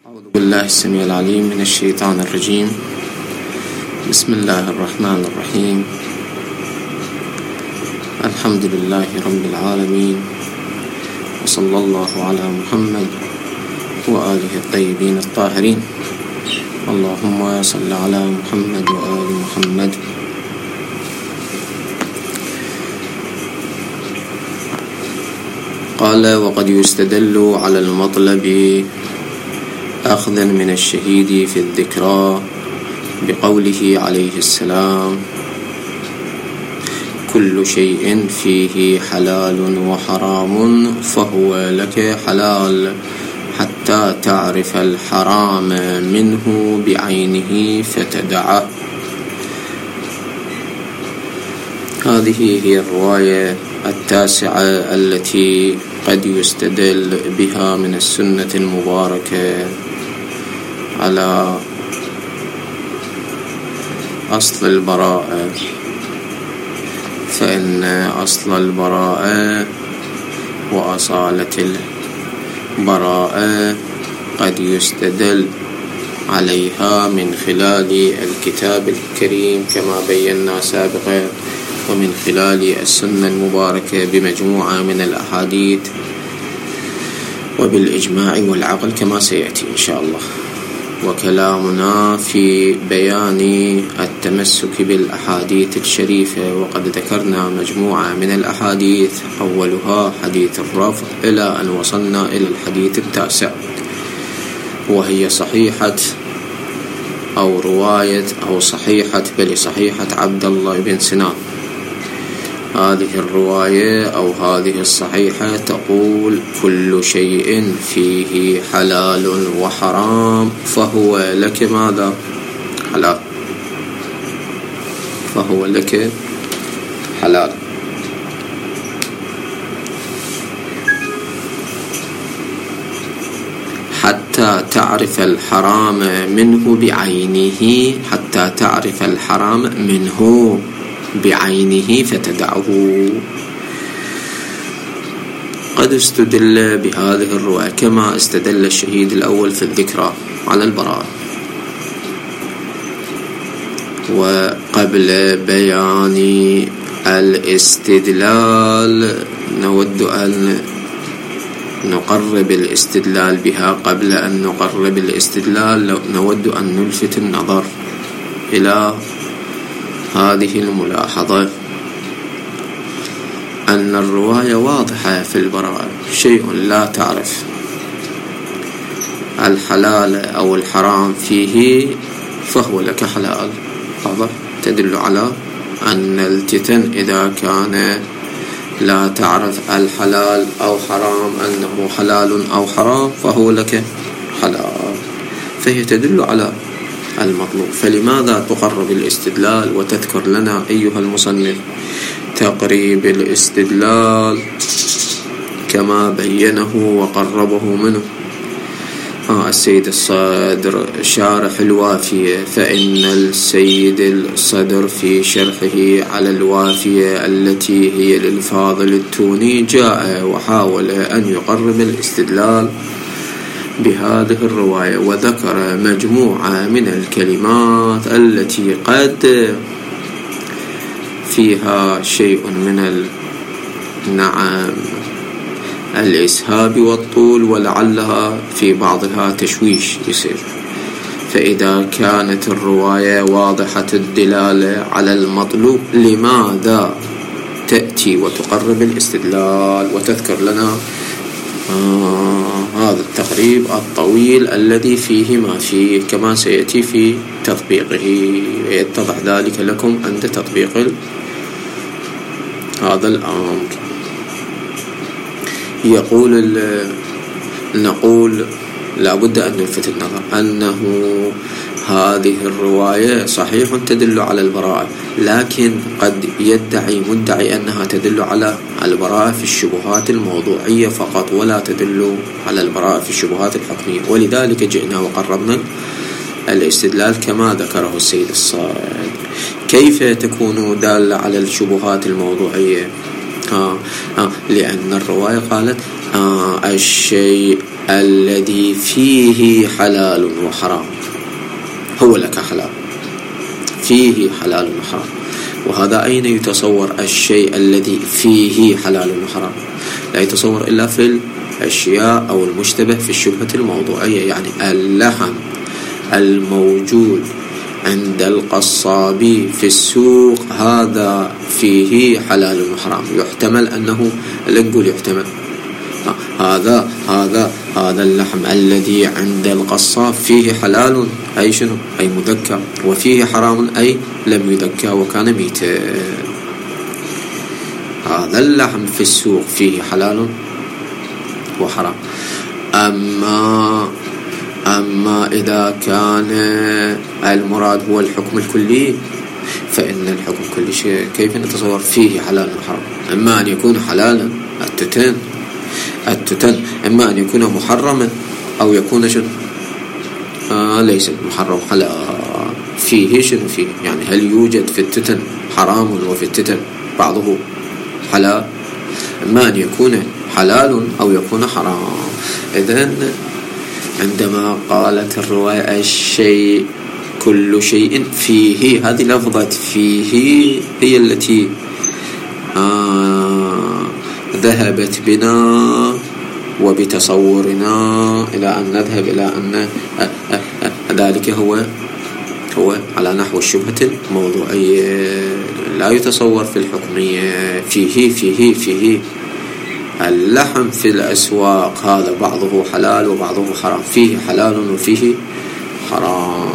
أعوذ بالله السميع العليم من الشيطان الرجيم. بسم الله الرحمن الرحيم. الحمد لله رب العالمين، وصلى الله على محمد وآله الطيبين الطاهرين. اللهم صل على محمد وآل محمد. قال: وقد يستدل على المطلب أخذا من الشهيد في الذكرى بقوله عليه السلام: كل شيء فيه حلال وحرام فهو لك حلال حتى تعرف الحرام منه بعينه فتدعه. هذه هي الرواية التاسعة التي قد يستدل بها من السنة المباركة على أصل البراءة، فإن أصل البراءة وأصالة البراءة قد يستدل عليها من خلال الكتاب الكريم كما بينا سابقا، ومن خلال السنة المباركة بمجموعة من الأحاديث، وبالإجماع والعقل كما سيأتي إن شاء الله. وكلامنا في بيان التمسك بالأحاديث الشريفة، وقد ذكرنا مجموعة من الأحاديث، أولها حديث الرفع إلى أن وصلنا إلى الحديث التاسع، وهي صحيحة أو رواية أو صحيحة صحيحة عبد الله بن سنان. هذه الرواية أو هذه الصحيحة تقول: كل شيء فيه حلال وحرام فهو لك ماذا؟ حلال. فهو لك حلال. حتى تعرف الحرام منه بعينه، حتى تعرف الحرام منه بعينه فتدعه. قد استدل بهذه الرواية كما استدل الشهيد الأول في الذكرى على البراءة. وقبل بيان الاستدلال نود أن نقرب الاستدلال بها. قبل أن نقرب الاستدلال نود أن نلفت النظر إلى هذه الملاحظة، أن الرواية واضحة في البراءة، شيء لا تعرف الحلال أو الحرام فيه فهو لك حلال. واضح، تدل على أن الفتن إذا كان لا تعرف الحلال أو حرام أنه حلال أو حرام فهو لك حلال، فهي تدل على المطلوب. فلماذا تقرب الاستدلال وتذكر لنا أيها المصنف تقريب الاستدلال كما بينه وقربه منه السيد الصدر شارح الوافية؟ فإن السيد الصدر في شرحه على الوافية التي هي للفاضل التوني جاء وحاول أن يقرب الاستدلال بهذه الرواية، وذكر مجموعة من الكلمات التي قد فيها شيء من الإسهاب والطول، ولعلها في بعضها تشويش يصير. فإذا كانت الرواية واضحة الدلالة على المطلوب، لماذا تأتي وتقرب الاستدلال وتذكر لنا هذا التقريب الطويل الذي فيه ما فيه كما سيأتي في تطبيقه، يتضح ذلك لكم عند تطبيق هذا الأمر. نقول لابد أن نلفت النظر أنه هذه الرواية صحيح تدل على البراءة، لكن قد يدعي مدعي أنها تدل على البراءة في الشبهات الموضوعية فقط، ولا تدل على البراءة في الشبهات الحكمية. ولذلك جئنا وقربنا الاستدلال كما ذكره السيد الصادق. كيف تكون دالة على الشبهات الموضوعية؟ لأن الرواية قالت الشيء الذي فيه حلال وحرام هو لك حلال، فيه حلال وحرام. وهذا أين يتصور الشيء الذي فيه حلال وحرام؟ لا يتصور إلا في الأشياء أو المشتبه في الشبهة الموضوعية. يعني اللحم الموجود عند القصاب في السوق هذا فيه حلال وحرام. يحتمل أنه، لا نقول يحتمل، هذا اللحم الذي عند القصاب فيه حلال أي شنو؟ أي مذكى، وفيه حرام أي لم يذكى وكان ميتا. هذا اللحم في السوق فيه حلال وحرام. أما إذا كان المراد هو الحكم الكلي، فإن الحكم الكلي شيء كيف نتصور فيه حلال وحرام؟ إما أن يكون حلالا التتن إما أن يكون محرما أو يكون شنو؟ ليس محرم حلال. فيه شنو فيه؟ يعني هل يوجد في التتن حرام وفي التتن بعضه حلال؟ إما أن يكون حلال أو يكون حرام. إذن عندما قالت الرواية الشيء كل شيء فيه، هذه لفظة فيه هي التي ذهبت بنا وبتصورنا إلى أن نذهب إلى أن ذلك هو على نحو الشبهة الموضوعية. لا يتصور في الحكمية فيه اللحم في الأسواق هذا بعضه حلال وبعضه حرام، فيه حلال وفيه حرام.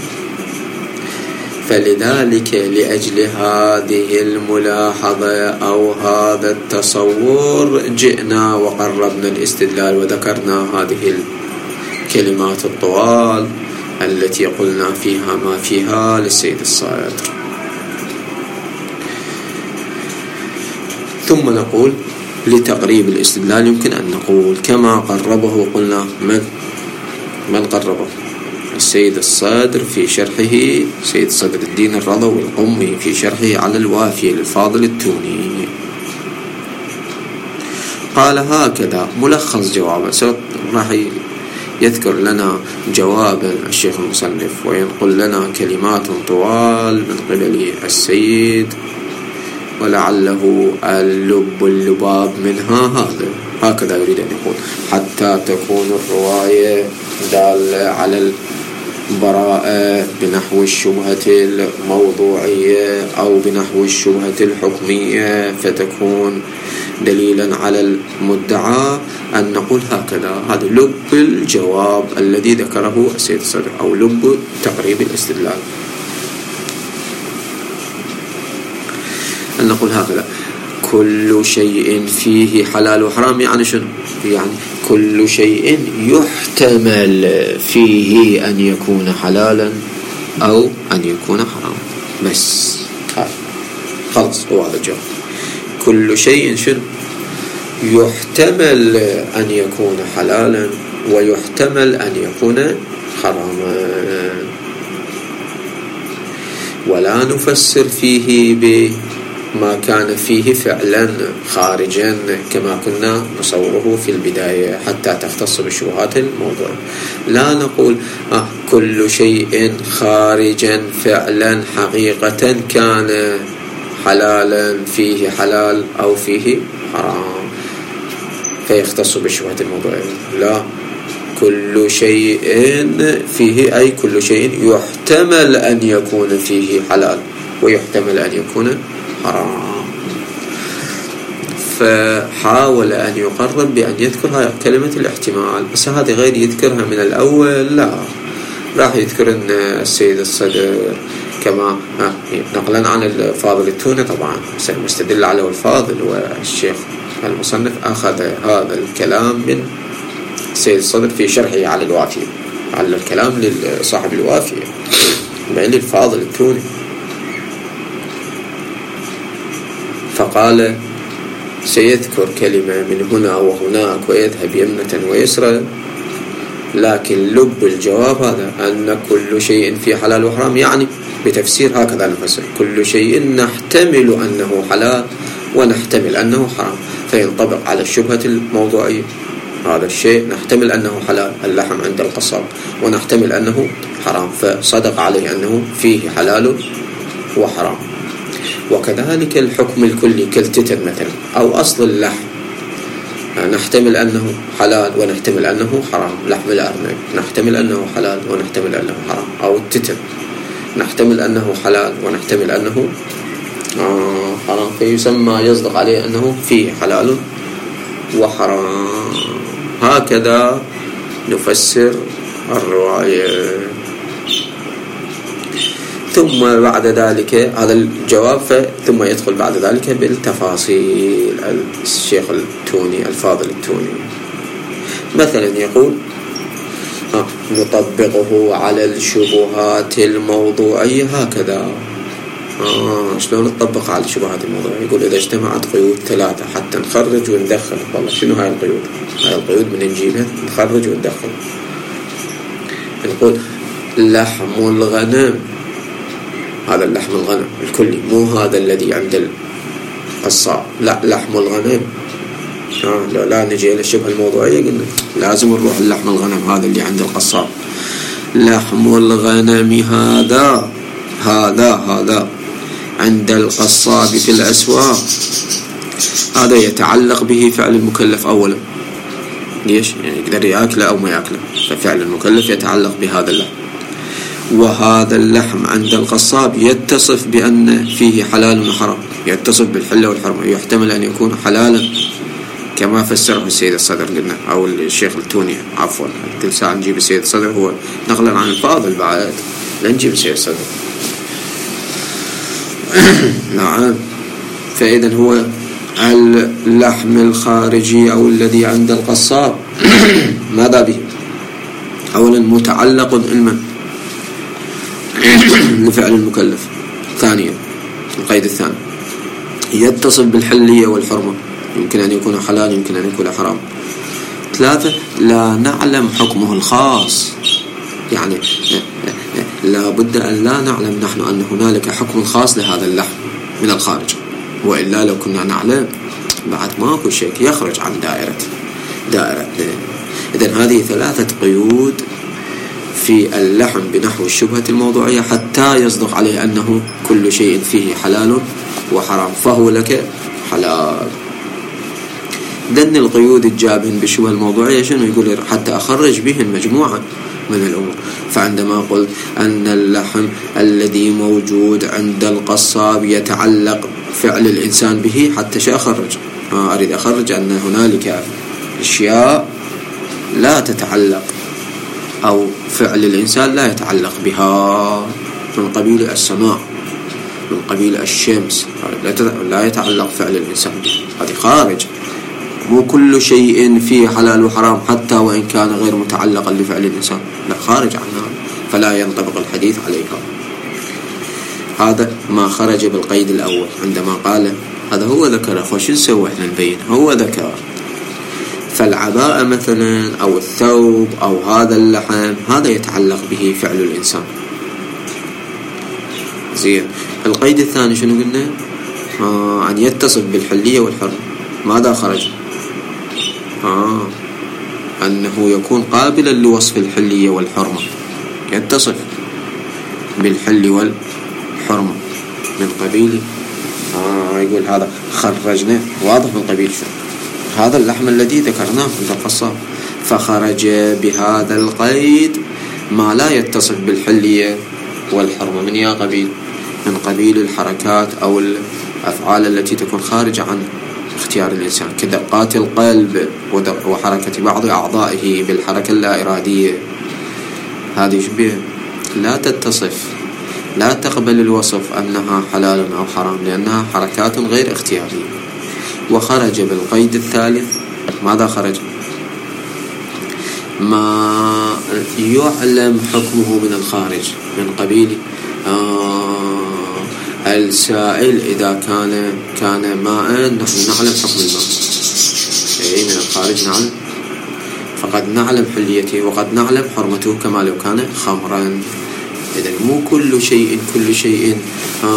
فلذلك لأجل هذه الملاحظة أو هذا التصور جئنا وقربنا الاستدلال وذكرنا هذه الكلمات الطوال التي قلنا فيها ما فيها للسيد الصادر. ثم نقول لتقريب الاستدلال يمكن أن نقول كما قربه. قلنا من قربه؟ السيد الصادر في شرحه، سيد صدر الدين الرضوي القمي في شرحه على الوافية للفاضل التوني. قال هكذا ملخص جوابه. راح يذكر لنا جوابا الشيخ المصنف وينقل لنا كلمات طوال من قبل السيد، ولعله اللباب منها هكذا يريد أن يقول، حتى تكون الرواية دالة على البراءة بنحو الشبهة الموضوعية أو بنحو الشبهة الحكمية، فتكون دليلا على المدعى أن نقول هكذا. هذا لب الجواب الذي ذكره السيد الصدر أو لب تقريب الاستدلال، أن نقول هكذا: كل شيء فيه حلال وحرام. يعني شنو؟ يعني كل شيء يحتمل فيه أن يكون حلالا أو أن يكون حراما. بس خلص هو هذا الجواب. كل شيء شنو؟ يحتمل أن يكون حلالا ويحتمل أن يكون حراما، ولا نفسر فيه بما كان فيه فعلا خارجا كما كنا نصوره في البداية حتى تختص بالشبهات الموضوع. لا نقول كل شيء خارجا فعلا حقيقة كان حلالا فيه حلال أو فيه حرام فيختص بالشبهة الموضوعية. لا، كل شيء فيه أي كل شيء يحتمل أن يكون فيه حلال ويحتمل أن يكون حرام. فحاول أن يقرب بأن يذكر كلمة الاحتمال، بس هذه غير يذكرها من الأول. لا، راح يذكر أن السيد الصدر كما نقلا عن الفاضل التوني، طبعا مستدل عليه الفاضل، والشيخ المصنف أخذ هذا الكلام من السيد الصدر في شرحه على الوافية، على الكلام لصاحب الوافية بين الفاضل التوني. فقال سيذكر كلمة من هنا وهناك ويذهب يمنة ويسرى، لكن لب الجواب هذا أن كل شيء في حلال وحرام، يعني بتفسير هكذا نفسر كل شيء نحتمل أنه حلال ونحتمل أنه حرام، فينطبق على الشبهة الموضوعية هذا الشيء نحتمل أنه حلال، اللحم عند القصاب، ونحتمل أنه حرام، فصدق عليه أنه فيه حلال وحرام. وكذلك الحكم الكلي كالتتر مثلا أو أصل اللحم، نحتمل أنه حلال ونحتمل أنه حرام. لحم الأرنب نحتمل أنه حلال ونحتمل أنه حرام، أو التتر نحتمل أنه حلال ونحتمل أنه حرام، فيسمى يصدق عليه أنه فيه حلال وحرام. هكذا نفسر الرواية. ثم بعد ذلك هذا الجواب، ثم يدخل بعد ذلك بالتفاصيل. الشيخ التوني الفاضل التوني مثلا يقول نطبقه على الشبهات الموضوعية هكذا. شلون نطبق على الشبهات الموضوعية؟ يقول إذا اجتمعت قيود 3 حتى نخرج وندخل. والله شنو هاي القيود؟ هاي القيود من نجيبها نخرج وندخل. نقول لحم الغنم، هذا اللحم الغنم الكلي، مو هذا الذي عند القصاب، لا لحم الغنم. لا نجي إلى الشبهة الموضوعية قلنا لازم نروح اللحم الغنم هذا اللي عند القصاب. لحم الغنم هذا عند القصاب في الأسواق، هذا يتعلق به فعل المكلف أولا. ليش؟ يعني يقدر يأكله أو ما يأكله، ففعل المكلف يتعلق بهذا اللحم. وهذا اللحم عند القصاب يتصف بأن فيه حلال وحرام، يتصف بالحلة والحرمة، يحتمل أن يكون حلالا كما فسره السيد الصدر قلنا، أو الشيخ التوني عفوا. كل ساعة نجيب السيد الصدر، هو نقلا عن الفاضل بعد، لا نجيب السيد الصدر. نعم. فإذا هو اللحم الخارجي أو الذي عند القصاب ماذا به؟ أولا متعلق علما لفعل المكلف. ثانيا القيد الثاني يتصف بالحلية والحرمة، يمكن أن يكون حلال يمكن أن يكون حرام. 3 لا نعلم حكمه الخاص، يعني لا بد أن لا نعلم نحن أن هنالك حكم خاص لهذا اللحم من الخارج، وإلا لو كنا نعلم بعد ماكو شيء يخرج عن دائرة. إذن هذه 3 قيود في اللحم بنحو الشبهة الموضوعية حتى يصدق عليه أنه كل شيء فيه حلال وحرام، فهو لك حلال. دن القيود الجابهن بالشبهة الموضوعية شنو؟ يقول حتى أخرج بهن مجموعة من الأمور. فعندما قلت أن اللحم الذي موجود عند القصاب يتعلق فعل الإنسان به، حتى شو أخرج؟ أريد أخرج أن هنالك أشياء لا تتعلق أو فعل الإنسان لا يتعلق بها، من قبيل السماء، من قبيل الشمس، لا يتعلق فعل الإنسان به، هذه خارج. مو كل شيء فيه حلال وحرام حتى وإن كان غير متعلقا لفعل الإنسان، لا خارج عنها، فلا ينطبق الحديث عليها. هذا ما خرج بالقيد الأول عندما قال هذا هو ذكر. خوش نسوي احنا نبين هو ذكر. فالعباءة مثلا أو الثوب أو هذا اللحم هذا يتعلق به فعل الإنسان. زين. القيد الثاني شنو قلنا؟ أن يتصف بالحلية والحرمة. ماذا خرج؟ أنه يكون قابلا لوصف الحلية والحرمة، يتصف بالحل والحرمة من قبيل يقول هذا خرجنا واضح من قبيل شو هذا اللحم الذي ذكرناه عند القصاب، فخرج بهذا القيد ما لا يتصف بالحلية والحرمة من يا قبيل، من قبيل الحركات أو الأفعال التي تكون خارجة عن اختيار الإنسان، كدقات القلب وحركة بعض أعضائه بالحركة اللا إرادية. هذه شبه لا تتصف، لا تقبل الوصف أنها حلال أو حرام، لأنها حركات غير اختيارية. وخرج بالقيد الثالث. ماذا خرج؟ ما يعلم حكمه من الخارج، من قبيل السائل إذا كان ماء نحن نعلم حكم الماء، أي من الخارج نعلم، فقد نعلم حليته وقد نعلم حرمته كما لو كان خمرا. إذن مو كل شيء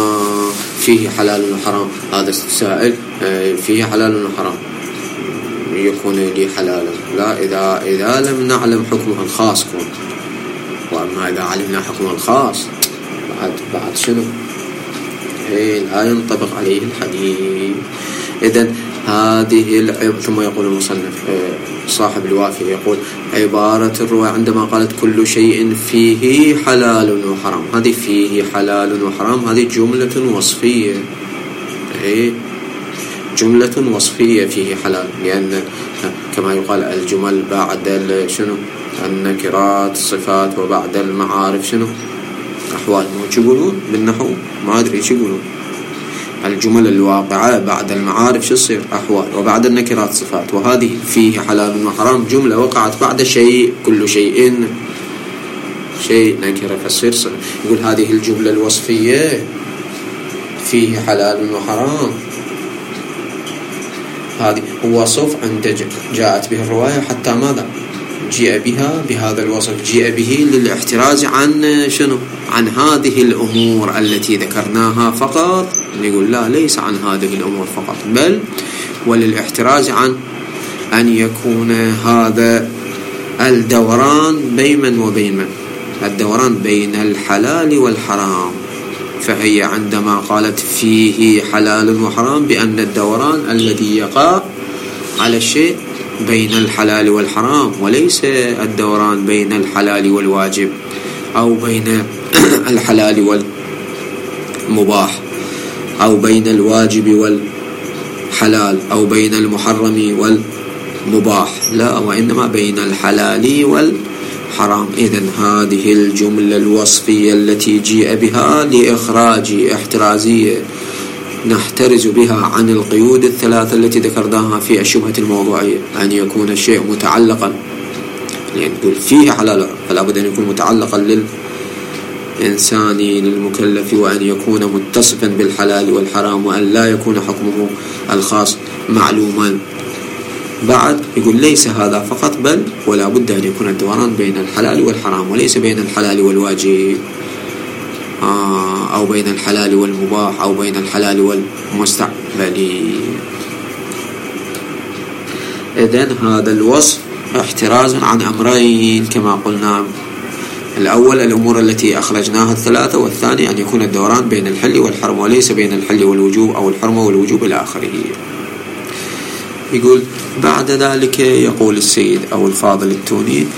فيه حلال وحرام. هذا السائل فيه حلال وحرام، يكون لي حلالا، لا، إذا لم نعلم حكمه الخاص كون. وأما إذا علمنا حكمه الخاص بعد شنو؟ لا ينطبق عليه الحديث. إذن هذه ثم يقول المصنف صاحب الوافي يقول عبارة الرواية عندما قالت كل شيء فيه حلال وحرام، هذه فيه حلال وحرام هذه جملة وصفية، جملة وصفية فيه حلال، لأن كما يقال الجمل بعد شنو؟ النكرات صفات وبعد المعارف شنو؟ أحوال. ما يقولون بالنحو؟ ما أدري شو يقولون. الجمل الواقعة بعد المعارف شو تصير؟ أحوال، وبعد النكرات صفات، وهذه فيه حلال وحرام جملة وقعت بعد شيء، كل شيء نكرة فتصير صفة. يقول هذه الجملة الوصفية فيه حلال وحرام، هذه هو وصف عند جاءت به الرواية حتى ماذا؟ جيء بها بهذا الوصف، جيء به للاحتراز عن شنو؟ عن هذه الأمور التي ذكرناها فقط. نقول لا، ليس عن هذه الأمور فقط، بل وللاحتراز عن أن يكون هذا الدوران بين من وبين من، الدوران بين الحلال والحرام. فهي عندما قالت فيه حلال وحرام بأن الدوران الذي يقع على الشيء بين الحلال والحرام، وليس الدوران بين الحلال والواجب، أو بين الحلال والمباح، أو بين الواجب والحلال، أو بين المحرم والمباح، لا، وإنما بين الحلال والحرام. إذن هذه الجملة الوصفية التي جيء بها لإخراج احترازية نحترز بها عن القيود الثلاثة التي ذكرناها في الشبهة الموضوعية، أن يكون الشيء متعلقا، يعني نقول فيه حلال فلا بد أن يكون متعلقا للإنسان للمكلف، وأن يكون متصفا بالحلال والحرام، وأن لا يكون حكمه الخاص معلوما. بعد يقول ليس هذا فقط، بل ولا بد أن يكون الدوران بين الحلال والحرام، وليس بين الحلال والواجب، أو بين الحلال والمباح، أو بين الحلال والمستقبل. إذن هذا الوصف احترازا عن أمرين كما قلنا، الأول الأمور التي أخرجناها الثلاثة، والثاني أن يكون الدوران بين الحل والحرم وليس بين الحل والوجوب أو الحرم والوجوب إلى آخره. يقول بعد ذلك يقول السيد أو الفاضل التوني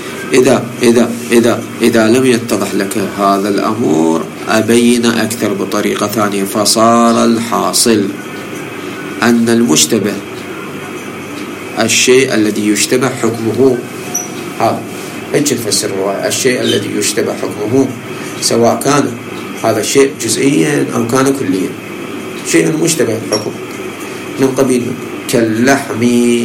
إذا لم يتضح لك هذا الأمر أبين أكثر بطريقة ثانية. فصار الحاصل أن المشتبه الشيء الذي يشتبه حكمه، هذا ايش نفسر الرواية، الشيء الذي يشتبه حكمه سواء كان هذا الشيء جزئيا أو كان كليا، شيء مشتبه الحكم من قبيل كاللحم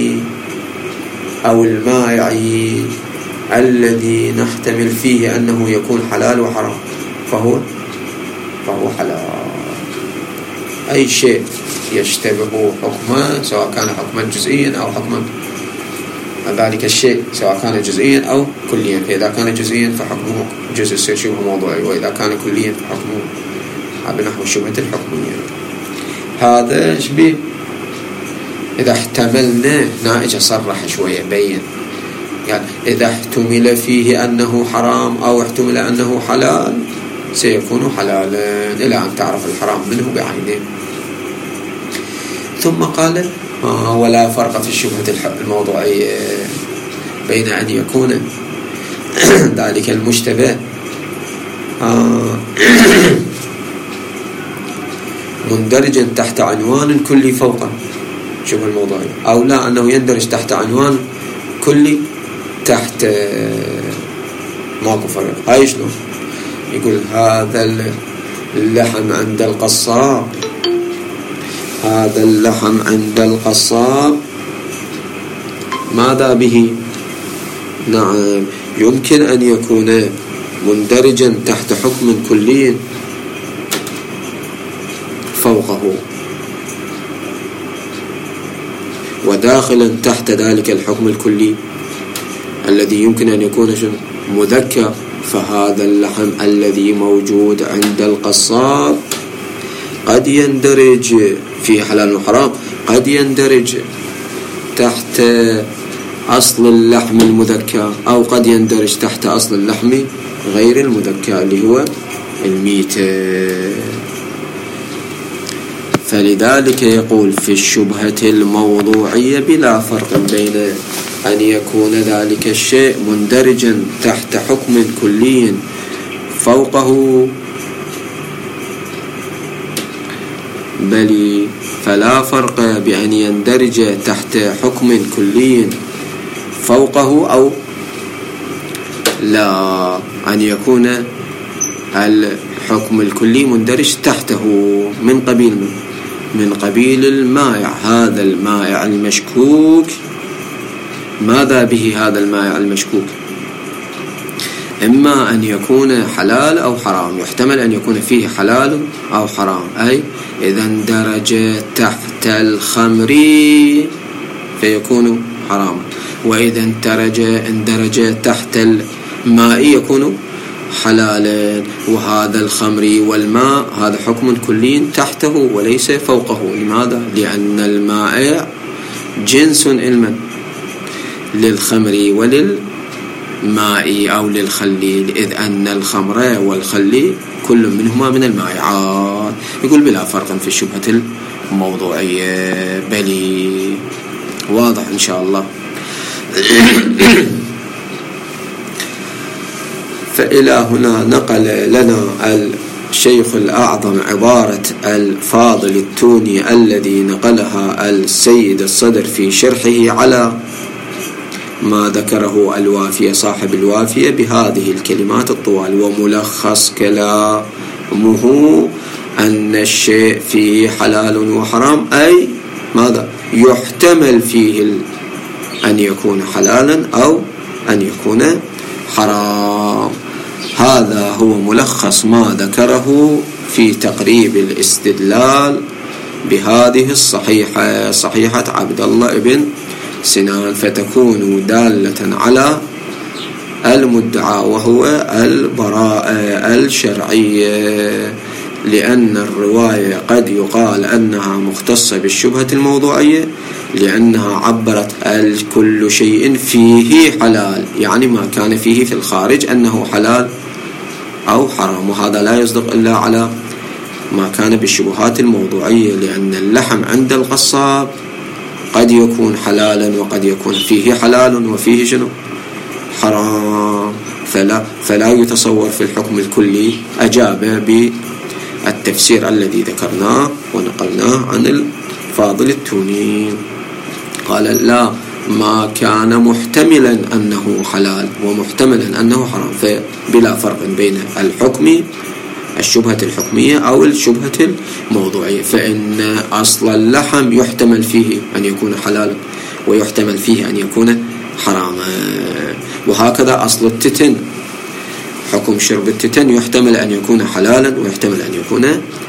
أو المائع الذي نحتمل فيه أنه يكون حلال وحرام، فهو حلال. أي شيء يشتبه حكمه سواء كان حكما جزئيا أو حكما، ذلك الشيء سواء كان جزئيا أو كليا، فإذا كان جزئيا فحكمه جزء شبه موضوعي، وإذا كان كليا فحكمه بنحو شبهة الحكمية. هذا شبيه إذا احتملنا نائج صرح شوية بين، يعني إذا احتمل فيه أنه حرام أو احتمل أنه حلال سيكون حلالا إلى أن تعرف الحرام منه بعينه. ثم قال ولا فرق في الشبهة الموضوعية بين أن يكون ذلك المشتبه مندرجا تحت عنوان كلي فوقا شبه الموضوعي، أو لا أنه يندرج تحت عنوان كلي تحت ماكو فرق. هاي شنو يقول؟ هذا اللحم عند القصاب، هذا اللحم عند القصاب ماذا به؟ نعم، يمكن أن يكون مندرجا تحت حكم كلي فوقه، وداخلا تحت ذلك الحكم الكلي الذي يمكن أن يكون مذكر. فهذا اللحم الذي موجود عند القصاب قد يندرج في حلال وحرام، قد يندرج تحت أصل اللحم المذكى، أو قد يندرج تحت أصل اللحم غير المذكى اللي هو الميتة. فلذلك يقول في الشبهة الموضوعية بلا فرق بين أن يكون ذلك الشيء مندرجا تحت حكم كلي فوقه، بل فلا فرق بأن يندرج تحت حكم كلي فوقه، أو لا أن يكون الحكم الكلي مندرج تحته من قبيل المائع. هذا المائع المشكوك، ماذا به هذا المائع المشكوك؟ إما أن يكون حلال أو حرام، يحتمل أن يكون فيه حلال أو حرام، أي إذا اندرج تحت الخمر فيكون حراما، وإذا اندرج تحت الماء يكون حلالا. وهذا الخمر والماء هذا حكم كلي تحته وليس فوقه. لماذا؟ لأن الماء جنس علما للخمر وللماء أو للخل، إذ أن الخمر والخل كل منهما من المائعات. يقول بلا فرق في الشبهة الموضوعية. بل واضح إن شاء الله. فإلى هنا نقل لنا الشيخ الأعظم عبارة الفاضل التوني الذي نقلها السيد الصدر في شرحه على ما ذكره الوافية صاحب الوافية بهذه الكلمات الطوال. وملخص كلامه أن الشيء فيه حلال وحرام، أي ماذا؟ يحتمل فيه أن يكون حلالا أو أن يكون حرام. هذا هو ملخص ما ذكره في تقريب الاستدلال بهذه الصحيحة، صحيحة عبد الله بن سنان، فتكون دالة على المدعى وهو البراءة الشرعية، لأن الرواية قد يقال أنها مختصة بالشبهة الموضوعية لأنها عبرت كل شيء فيه حلال، يعني ما كان فيه في الخارج أنه حلال أو حرام. وهذا لا يصدق إلا على ما كان بالشبهات الموضوعية، لأن اللحم عند القصاب قد يكون حلالا وقد يكون فيه حلال وفيه شنو؟ حرام. فلا يتصور في الحكم الكلي. أجاب بالتفسير الذي ذكرناه ونقلناه عن الفاضل التوني، قال لا، ما كان محتملا أنه حلال ومحتملا أنه حرام، فبلا فرق بين الحكم الشبهة الحكمية أو الشبهة الموضوعية. فإن أصل اللحم يحتمل فيه أن يكون حلالا ويحتمل فيه أن يكون حراما، وهكذا أصل التتن، حكم شرب التتن يحتمل أن يكون حلالا ويحتمل أن يكون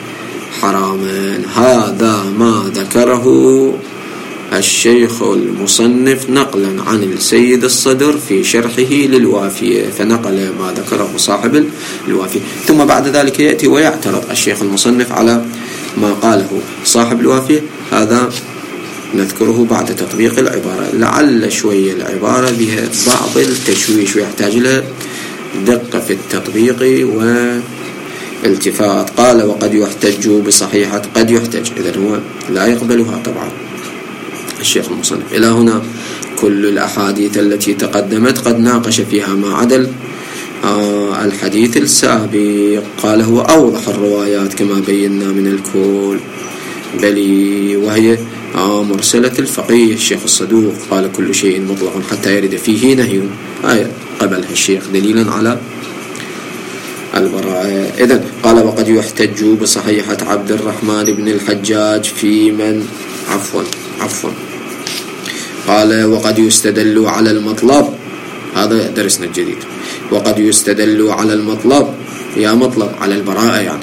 حراما. هذا ما ذكره الشيخ المصنف نقلا عن السيد الصدر في شرحه للوافية، فنقل ما ذكره صاحب الوافية، ثم بعد ذلك يأتي ويعترض الشيخ المصنف على ما قاله صاحب الوافية. هذا نذكره بعد تطبيق العبارة. لعل شوية العبارة بها بعض التشويش ويحتاج لها دقة في التطبيق والالتفات. قال وقد يحتج بصحيحة، قد يحتج، إذن هو لا يقبلها طبعا الشيخ المصنف. إلى هنا كل الأحاديث التي تقدمت قد ناقش فيها ما عدا الحديث السابق. قال هو أوضح الروايات كما بينا من الكل، بل وهي مرسلة الفقيه الشيخ الصدوق، قال كل شيء مطلق حتى يرد فيه نهي، قبلها الشيخ دليلا على البراءة. إذن قال وقد يحتج بصحيحة عبد الرحمن بن الحجاج في من عفوا قال وقد يستدل على المطلب، هذا درسنا الجديد، وقد يستدل على المطلب، يا مطلب على البراءة يعني،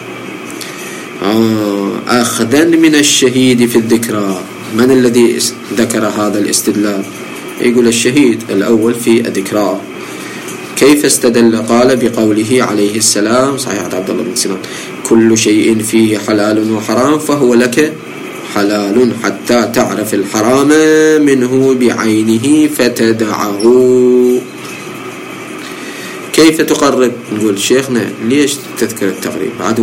أخذا من الشهيد في الذكرى. من الذي ذكر هذا الاستدلال؟ يقول الشهيد الأول في الذكرى. كيف استدل؟ قال بقوله عليه السلام، صحيح عبد الله بن سنان، كل شيء فيه حلال وحرام فهو لك حلال حتى تعرف الحرام منه بعينه فتدعه. كيف تقرب؟ نقول شيخنا ليش تذكر التقريب؟ بعد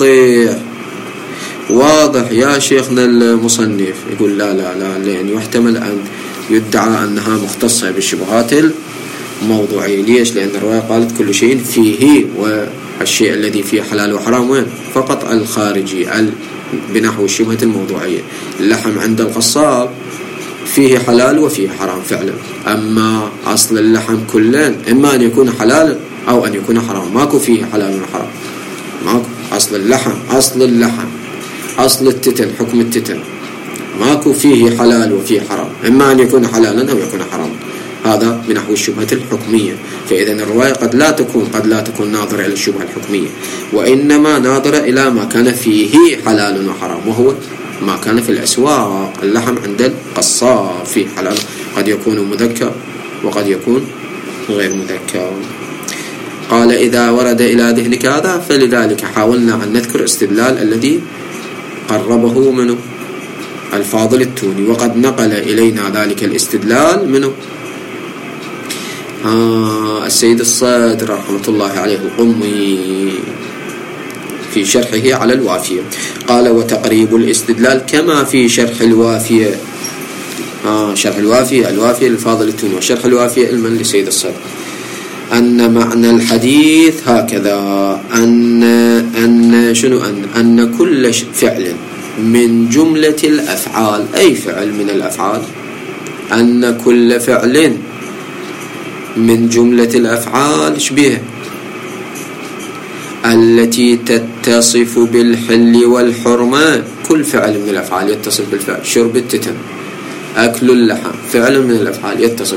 واضح يا شيخنا المصنف. يقول لا يعني يحتمل أن يدعى أنها مختصة بالشبهات الموضوعية. ليش؟ لأن الرواية قالت كل شيء فيه، والشيء الذي فيه حلال وحرام وين؟ فقط الخارجي بنحو الشبهة الموضوعية. اللحم عند القصاب فيه حلال وفيه حرام فعلا، أما أصل اللحم كلين إما أن يكون حلال أو أن يكون حرام، ماكو فيه حلال وحرام، ماكو. أصل اللحم أصل التتن، حكم التتن ماكو فيه حلال وفيه حرام، إما أن يكون حلالا أو يكون حرام. هذا بنحو الشبهة الحكمية. فإذا الرواية قد لا تكون ناظرة إلى الشبهة الحكمية، وإنما ناظرة إلى ما كان فيه حلال وحرام، وهو ما كان في الأسواق. اللحم عند القصاب فيه حلال، قد يكون مذكر وقد يكون غير مذكر. قال إذا ورد إلى ذهنك هذا فلذلك حاولنا أن نذكر استدلال الذي قربه منه الفاضل التوني، وقد نقل إلينا ذلك الاستدلال منه السيد الصدر رحمة الله عليه القمي في شرحه على الوافية. قال وتقريب الاستدلال كما في شرح الوافية. شرح الوافية للفاضل التوني، وشرح الوافية المن لسيد الصدر. أن معنى الحديث هكذا، أن كل فعل من جملة الأفعال، أي فعل من الأفعال، أن كل فعل من جملة الأفعال شبيه التي تتصف بالحل والحرمة. كل فعل من الأفعال يتصف بالفعل. شرب التتن، أكل اللحم، فعل من الأفعال يتصف